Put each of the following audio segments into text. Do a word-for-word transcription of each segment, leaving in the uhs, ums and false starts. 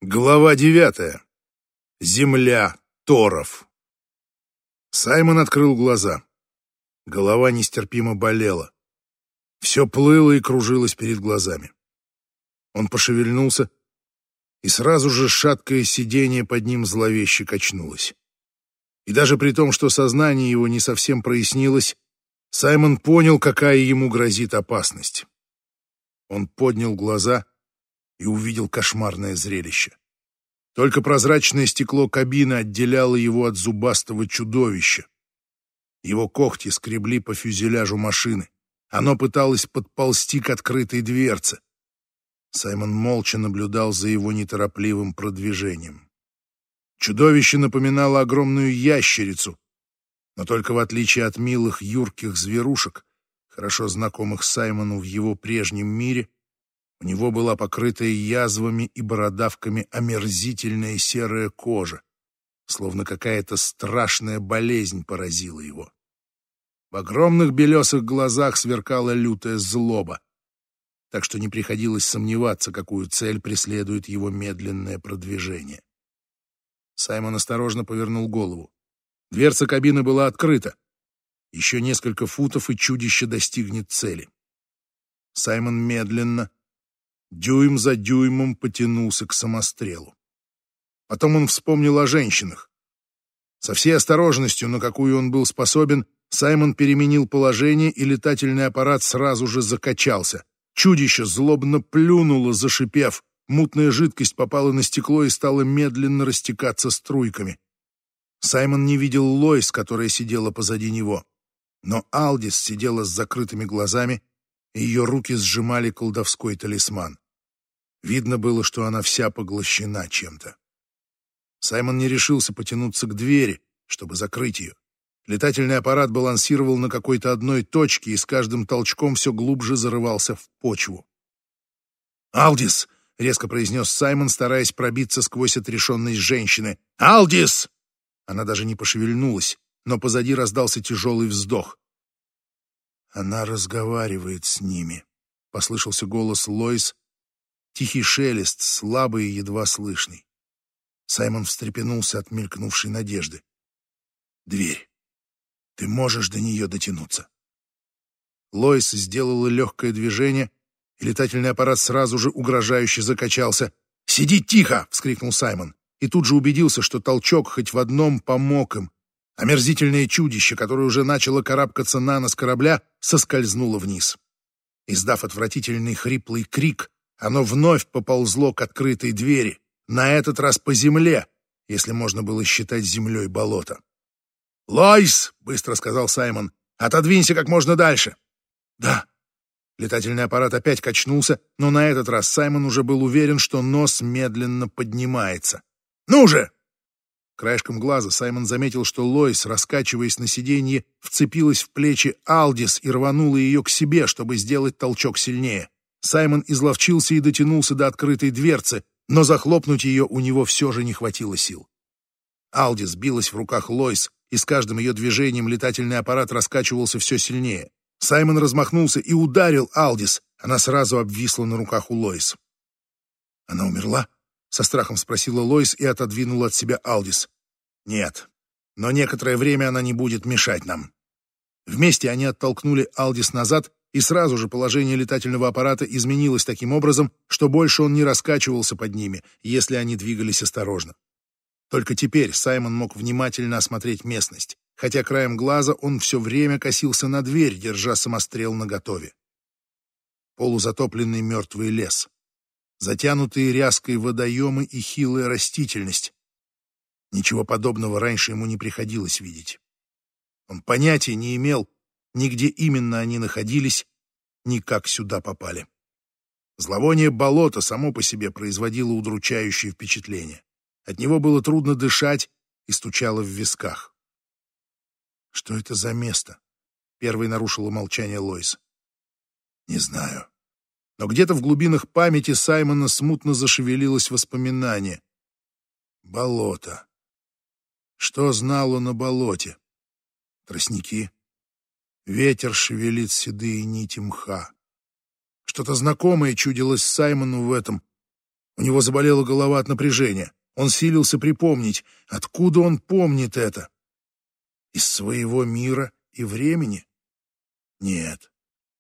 Глава девятая. Земля Торов. Саймон открыл глаза. Голова нестерпимо болела. Все плыло и кружилось перед глазами. Он пошевельнулся, и сразу же шаткое сиденье под ним зловеще качнулось. И даже при том, что сознание его не совсем прояснилось, Саймон понял, какая ему грозит опасность. Он поднял глаза и увидел кошмарное зрелище. Только прозрачное стекло кабины отделяло его от зубастого чудовища. Его когти скребли по фюзеляжу машины. Оно пыталось подползти к открытой дверце. Саймон молча наблюдал за его неторопливым продвижением. Чудовище напоминало огромную ящерицу, но только в отличие от милых юрких зверушек, хорошо знакомых Саймону в его прежнем мире, у него была покрытая язвами и бородавками омерзительная серая кожа, словно какая-то страшная болезнь поразила его. В огромных белесых глазах сверкала лютая злоба, так что не приходилось сомневаться, какую цель преследует его медленное продвижение. Саймон осторожно повернул голову. Дверца кабины была открыта. Еще несколько футов, и чудище достигнет цели. Саймон медленно, дюйм за дюймом потянулся к самострелу. Потом он вспомнил о женщинах. Со всей осторожностью, на какую он был способен, Саймон переменил положение, и летательный аппарат сразу же закачался. Чудище злобно плюнуло, зашипев. Мутная жидкость попала на стекло и стала медленно растекаться струйками. Саймон не видел Лоис, которая сидела позади него. Но Алдис сидела с закрытыми глазами, и ее руки сжимали колдовской талисман. Видно было, что она вся поглощена чем-то. Саймон не решился потянуться к двери, чтобы закрыть ее. Летательный аппарат балансировал на какой-то одной точке и с каждым толчком все глубже зарывался в почву. «Алдис!» — резко произнес Саймон, стараясь пробиться сквозь отрешенность женщины. «Алдис!» Она даже не пошевельнулась, но позади раздался тяжелый вздох. «Она разговаривает с ними», — послышался голос Лоис, тихий шелест, слабый и едва слышный. Саймон встрепенулся от мелькнувшей надежды. «Дверь. Ты можешь до нее дотянуться». Лоис сделала легкое движение, и летательный аппарат сразу же угрожающе закачался. «Сиди тихо!» — вскрикнул Саймон, и тут же убедился, что толчок хоть в одном помог им. Омерзительное чудище, которое уже начало карабкаться на нос корабля, соскользнуло вниз. Издав отвратительный хриплый крик, оно вновь поползло к открытой двери, на этот раз по земле, если можно было считать землей болото. «Лойс!» — быстро сказал Саймон. «Отодвинься как можно дальше!» «Да». Летательный аппарат опять качнулся, но на этот раз Саймон уже был уверен, что нос медленно поднимается. «Ну же!» Краешком глаза Саймон заметил, что Лоис, раскачиваясь на сиденье, вцепилась в плечи Алдис и рванула ее к себе, чтобы сделать толчок сильнее. Саймон изловчился и дотянулся до открытой дверцы, но захлопнуть ее у него все же не хватило сил. Алдис билась в руках Лоис, и с каждым ее движением летательный аппарат раскачивался все сильнее. Саймон размахнулся и ударил Алдис. Она сразу обвисла на руках у Лоис. «Она умерла?» — со страхом спросила Лоис и отодвинула от себя Алдис. «Нет, но некоторое время она не будет мешать нам». Вместе они оттолкнули Алдис назад, и сразу же положение летательного аппарата изменилось таким образом, что больше он не раскачивался под ними, если они двигались осторожно. Только теперь Саймон мог внимательно осмотреть местность, хотя краем глаза он все время косился на дверь, держа самострел наготове. Полузатопленный мертвый лес, затянутые ряской водоемы и хилая растительность. Ничего подобного раньше ему не приходилось видеть. Он понятия не имел, ни где именно они находились, ни как сюда попали. Зловоние болота само по себе производило удручающее впечатление. От него было трудно дышать и стучало в висках. «Что это за место?» — первой нарушила молчание Лоис. «Не знаю». Но где-то в глубинах памяти Саймона смутно зашевелилось воспоминание. Болото. Что знал он о болоте? Тростники. Ветер шевелит седые нити мха. Что-то знакомое чудилось Саймону в этом. У него заболела голова от напряжения. Он силился припомнить, откуда он помнит это. Из своего мира и времени? Нет.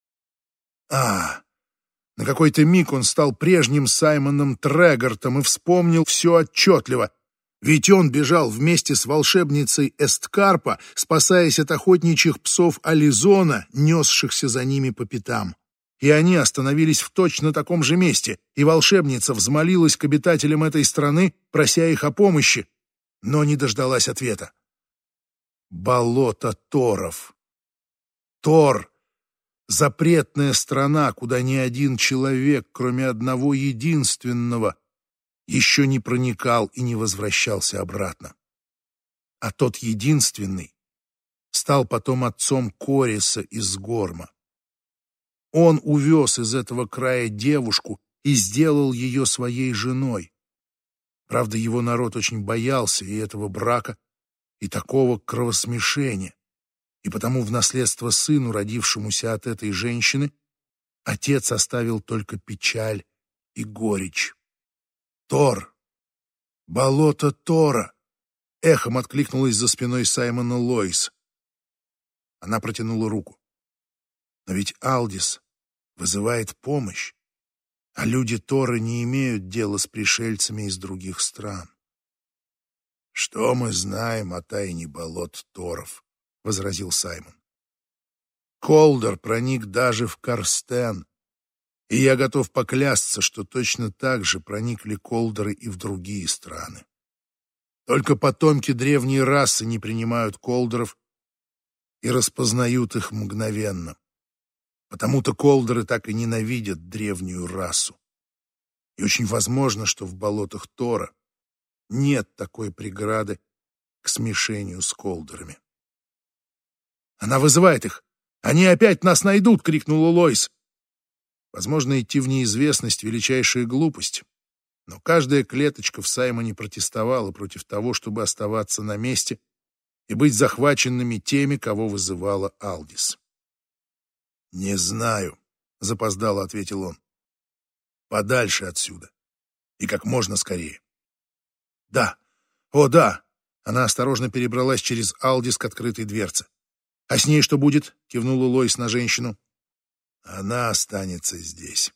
А, на какой-то миг он стал прежним Саймоном Трегортом и вспомнил все отчетливо. Ведь он бежал вместе с волшебницей Эсткарпа, спасаясь от охотничьих псов Ализона, несшихся за ними по пятам. И они остановились в точно таком же месте, и волшебница взмолилась к обитателям этой страны, прося их о помощи, но не дождалась ответа. Болото Торов. Тор — запретная страна, куда ни один человек, кроме одного единственного, еще не проникал и не возвращался обратно. А тот единственный стал потом отцом Кориса из Горма. Он увез из этого края девушку и сделал ее своей женой. Правда, его народ очень боялся и этого брака, и такого кровосмешения, и потому в наследство сыну, родившемуся от этой женщины, отец оставил только печаль и горечь. Тор! Болото Тора! Эхом откликнулась за спиной Саймона Лоис. Она протянула руку. Но ведь Алдис вызывает помощь, а люди Тора не имеют дела с пришельцами из других стран. «Что мы знаем о тайне болот Торов?» — возразил Саймон. «Колдор проник даже в Карстен, и я готов поклясться, что точно так же проникли колдоры и в другие страны. Только потомки древней расы не принимают колдоров и распознают их мгновенно. Потому-то колдоры так и ненавидят древнюю расу. И очень возможно, что в болотах Тора нет такой преграды к смешению с колдорами. «Она вызывает их! Они опять нас найдут!» — крикнула Лойс. Возможно, идти в неизвестность — величайшая глупость, но каждая клеточка в Саймоне протестовала против того, чтобы оставаться на месте и быть захваченными теми, кого вызывала Алдис. «Не знаю», — запоздало ответил он. «Подальше отсюда. И как можно скорее». «Да, о да!» Она осторожно перебралась через Алдис к открытой дверце. «А с ней что будет?» — кивнула Лойс на женщину. «Она останется здесь».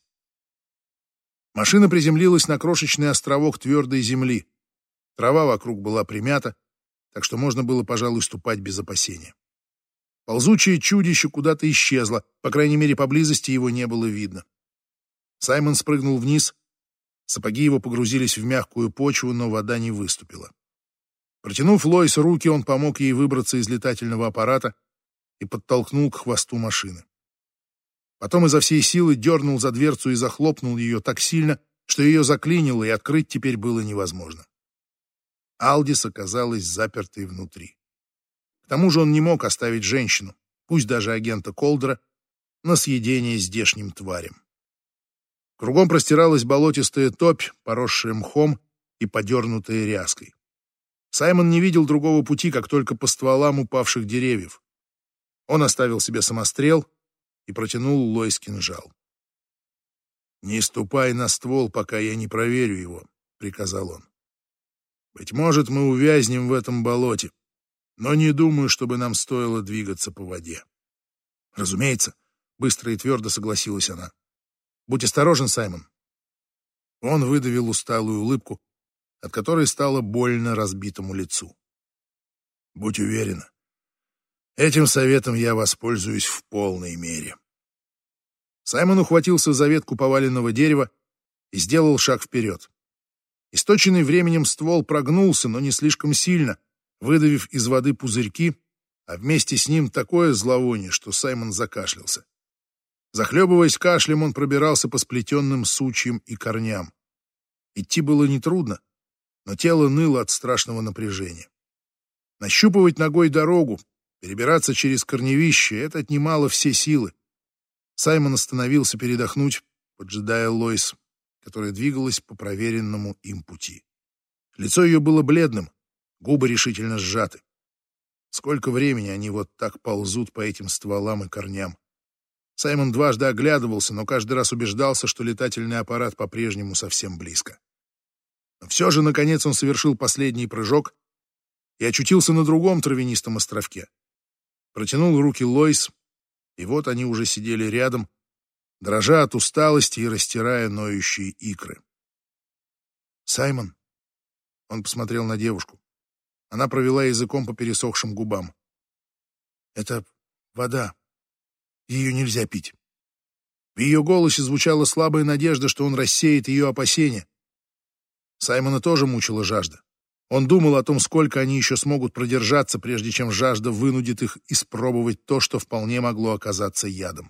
Машина приземлилась на крошечный островок твердой земли. Трава вокруг была примята, так что можно было, пожалуй, ступать без опасения. Ползучее чудище куда-то исчезло, по крайней мере, поблизости его не было видно. Саймон спрыгнул вниз, сапоги его погрузились в мягкую почву, но вода не выступила. Протянув Лойс руки, он помог ей выбраться из летательного аппарата и подтолкнул к хвосту машины. Потом изо всей силы дернул за дверцу и захлопнул ее так сильно, что ее заклинило, и открыть теперь было невозможно. Алдис оказалась запертой внутри. К тому же он не мог оставить женщину, пусть даже агента Колдера, на съедение здешним тварям. Кругом простиралась болотистая топь, поросшая мхом и подернутая ряской. Саймон не видел другого пути, как только по стволам упавших деревьев. Он оставил себе самострел и протянул Лойс кинжал. «Не ступай на ствол, пока я не проверю его», — приказал он. «Быть может, мы увязнем в этом болоте, но не думаю, чтобы нам стоило двигаться по воде». «Разумеется», — быстро и твердо согласилась она. «Будь осторожен, Саймон». Он выдавил усталую улыбку, от которой стало больно разбитому лицу. «Будь уверена, этим советом я воспользуюсь в полной мере». Саймон ухватился за ветку поваленного дерева и сделал шаг вперед. Источенный временем ствол прогнулся, но не слишком сильно, выдавив из воды пузырьки, а вместе с ним такое зловоние, что Саймон закашлялся. Захлебываясь кашлем, он пробирался по сплетенным сучьям и корням. Идти было нетрудно, но тело ныло от страшного напряжения. Нащупывать ногой дорогу, перебираться через корневище — это отнимало все силы. Саймон остановился передохнуть, поджидая Лойс, которая двигалась по проверенному им пути. Лицо ее было бледным, губы решительно сжаты. Сколько времени они вот так ползут по этим стволам и корням. Саймон дважды оглядывался, но каждый раз убеждался, что летательный аппарат по-прежнему совсем близко. Но все же, наконец, он совершил последний прыжок и очутился на другом травянистом островке. Протянул руки Лоис, и вот они уже сидели рядом, дрожа от усталости и растирая ноющие икры. «Саймон?» Он посмотрел на девушку. Она провела языком по пересохшим губам. «Это вода. Ее нельзя пить». В ее голосе звучала слабая надежда, что он рассеет ее опасения. Саймона тоже мучила жажда. Он думал о том, сколько они еще смогут продержаться, прежде чем жажда вынудит их испробовать то, что вполне могло оказаться ядом.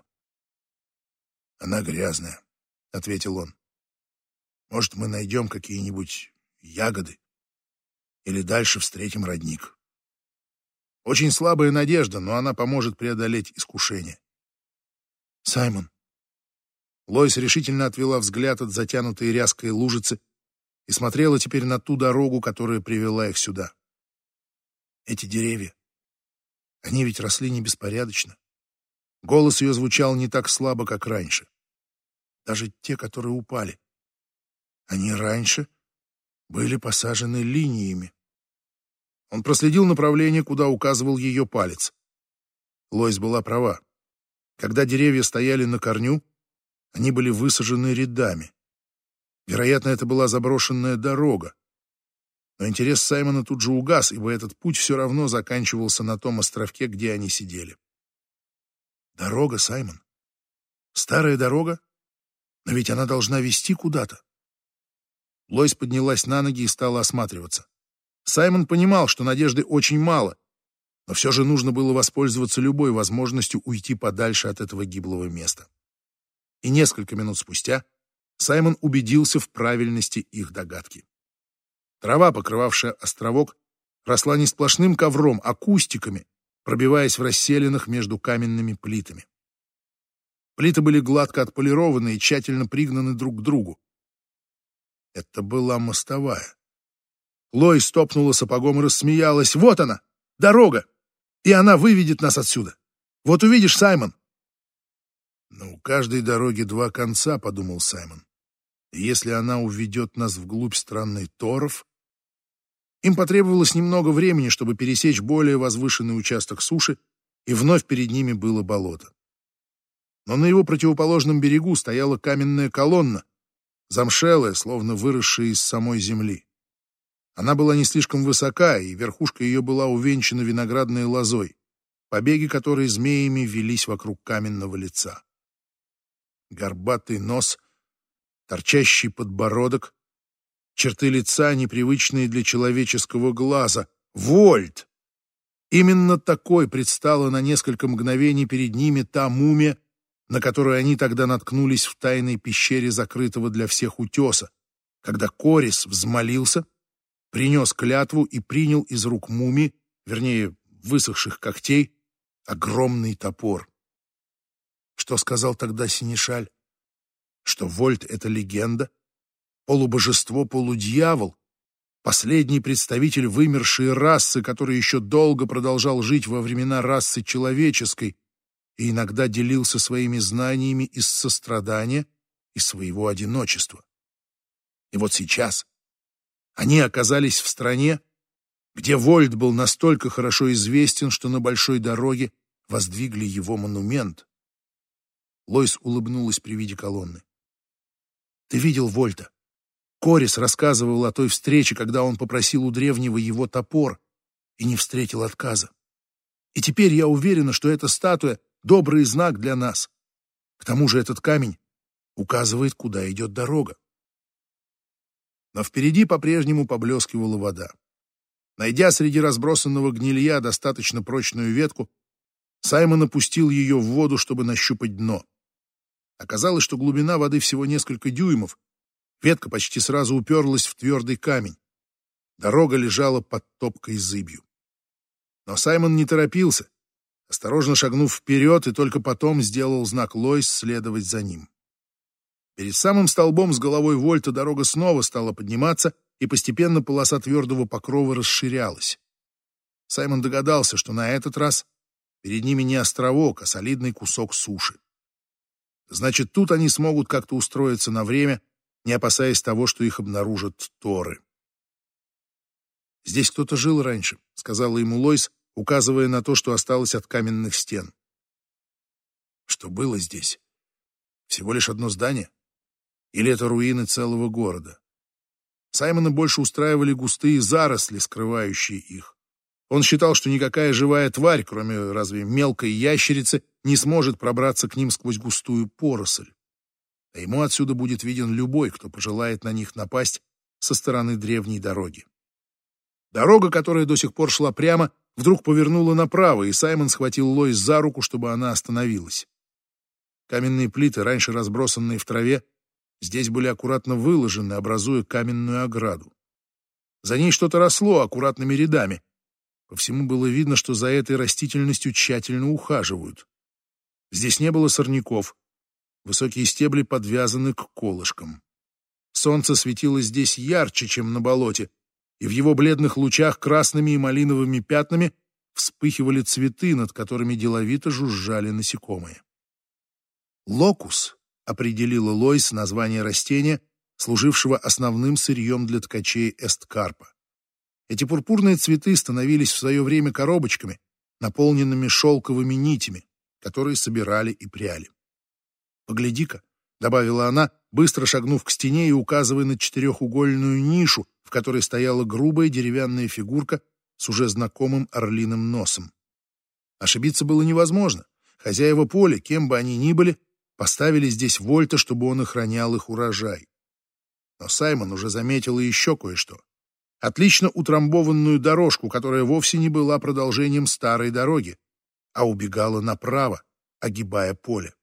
«Она грязная», — ответил он. «Может, мы найдем какие-нибудь ягоды? Или дальше встретим родник?» Очень слабая надежда, но она поможет преодолеть искушение. «Саймон». Лоис решительно отвела взгляд от затянутой ряской лужицы и смотрела теперь на ту дорогу, которая привела их сюда. Эти деревья, они ведь росли не беспорядочно. Голос ее звучал не так слабо, как раньше. Даже те, которые упали. Они раньше были посажены линиями. Он проследил направление, куда указывал ее палец. Лоис была права. Когда деревья стояли на корню, они были высажены рядами. Вероятно, это была заброшенная дорога. Но интерес Саймона тут же угас, ибо этот путь все равно заканчивался на том островке, где они сидели. Дорога, Саймон? Старая дорога? Но ведь она должна вести куда-то. Лоис поднялась на ноги и стала осматриваться. Саймон понимал, что надежды очень мало, но все же нужно было воспользоваться любой возможностью уйти подальше от этого гиблого места. И несколько минут спустя Саймон убедился в правильности их догадки. Трава, покрывавшая островок, росла не сплошным ковром, а кустиками, пробиваясь в расселинах между каменными плитами. Плиты были гладко отполированы и тщательно пригнаны друг к другу. Это была мостовая. Лоис стопнула сапогом и рассмеялась. «Вот она! Дорога! И она выведет нас отсюда! Вот увидишь, Саймон!» «Но у каждой дороги два конца», — подумал Саймон. «И если она уведет нас вглубь страны Торов...» Им потребовалось немного времени, чтобы пересечь более возвышенный участок суши, и вновь перед ними было болото. Но на его противоположном берегу стояла каменная колонна, замшелая, словно выросшая из самой земли. Она была не слишком высока, и верхушка ее была увенчана виноградной лозой, побеги которой змеями велись вокруг каменного лица. Горбатый нос, торчащий подбородок, черты лица, непривычные для человеческого глаза. Вольт! Именно такой предстала на несколько мгновений перед ними та мумия, на которую они тогда наткнулись в тайной пещере закрытого для всех утеса, когда Корис взмолился, принес клятву и принял из рук мумии, вернее, высохших когтей, огромный топор. Что сказал тогда Синишаль? Что Вольт — это легенда, полубожество, полудьявол, последний представитель вымершей расы, который еще долго продолжал жить во времена расы человеческой и иногда делился своими знаниями из сострадания и своего одиночества. И вот сейчас они оказались в стране, где Вольт был настолько хорошо известен, что на большой дороге воздвигли его монумент. Лоис улыбнулась при виде колонны. «Ты видел Вольта? Корис рассказывал о той встрече, когда он попросил у древнего его топор и не встретил отказа. И теперь я уверена, что эта статуя — добрый знак для нас. К тому же этот камень указывает, куда идет дорога». Но впереди по-прежнему поблескивала вода. Найдя среди разбросанного гнилья достаточно прочную ветку, Саймон опустил ее в воду, чтобы нащупать дно. Оказалось, что глубина воды всего несколько дюймов. Ветка почти сразу уперлась в твердый камень. Дорога лежала под топкой зыбью. Но Саймон не торопился, осторожно шагнув вперед, и только потом сделал знак Лоис следовать за ним. Перед самым столбом с головой Вольта дорога снова стала подниматься, и постепенно полоса твердого покрова расширялась. Саймон догадался, что на этот раз перед ними не островок, а солидный кусок суши. Значит, тут они смогут как-то устроиться на время, не опасаясь того, что их обнаружат торы. «Здесь кто-то жил раньше», — сказала ему Лойс, указывая на то, что осталось от каменных стен. Что было здесь? Всего лишь одно здание? Или это руины целого города? Саймона больше устраивали густые заросли, скрывающие их. Он считал, что никакая живая тварь, кроме разве мелкой ящерицы, не сможет пробраться к ним сквозь густую поросль. А ему отсюда будет виден любой, кто пожелает на них напасть со стороны древней дороги. Дорога, которая до сих пор шла прямо, вдруг повернула направо, и Саймон схватил Лойс за руку, чтобы она остановилась. Каменные плиты, раньше разбросанные в траве, здесь были аккуратно выложены, образуя каменную ограду. За ней что-то росло аккуратными рядами. По всему было видно, что за этой растительностью тщательно ухаживают. Здесь не было сорняков. Высокие стебли подвязаны к колышкам. Солнце светило здесь ярче, чем на болоте, и в его бледных лучах красными и малиновыми пятнами вспыхивали цветы, над которыми деловито жужжали насекомые. «Локус», — определила Лойс название растения, служившего основным сырьем для ткачей Эсткарпа. Эти пурпурные цветы становились в свое время коробочками, наполненными шелковыми нитями, которые собирали и пряли. «Погляди-ка», — добавила она, быстро шагнув к стене и указывая на четырехугольную нишу, в которой стояла грубая деревянная фигурка с уже знакомым орлиным носом. Ошибиться было невозможно. Хозяева поля, кем бы они ни были, поставили здесь Вольта, чтобы он охранял их урожай. Но Саймон уже заметил еще кое-что. Отлично утрамбованную дорожку, которая вовсе не была продолжением старой дороги, а убегала направо, огибая поле.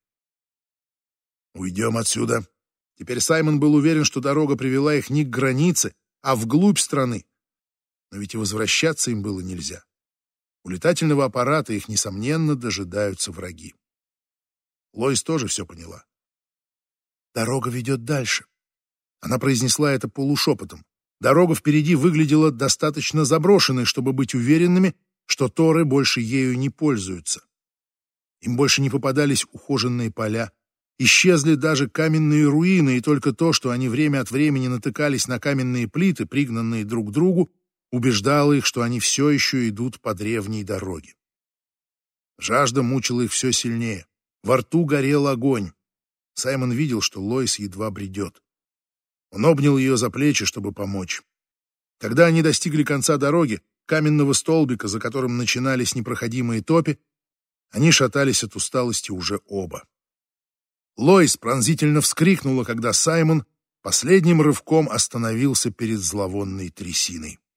«Уйдем отсюда». Теперь Саймон был уверен, что дорога привела их не к границе, а вглубь страны. Но ведь и возвращаться им было нельзя. У летательного аппарата их, несомненно, дожидаются враги. Лойс тоже все поняла. «Дорога ведет дальше». Она произнесла это полушепотом. Дорога впереди выглядела достаточно заброшенной, чтобы быть уверенными, что торы больше ею не пользуются. Им больше не попадались ухоженные поля. Исчезли даже каменные руины, и только то, что они время от времени натыкались на каменные плиты, пригнанные друг к другу, убеждало их, что они все еще идут по древней дороге. Жажда мучила их все сильнее. Во рту горел огонь. Саймон видел, что Лойс едва бредет. Он обнял ее за плечи, чтобы помочь. Когда они достигли конца дороги, каменного столбика, за которым начинались непроходимые топи, они шатались от усталости уже оба. Лойс пронзительно вскрикнула, когда Саймон последним рывком остановился перед зловонной трясиной.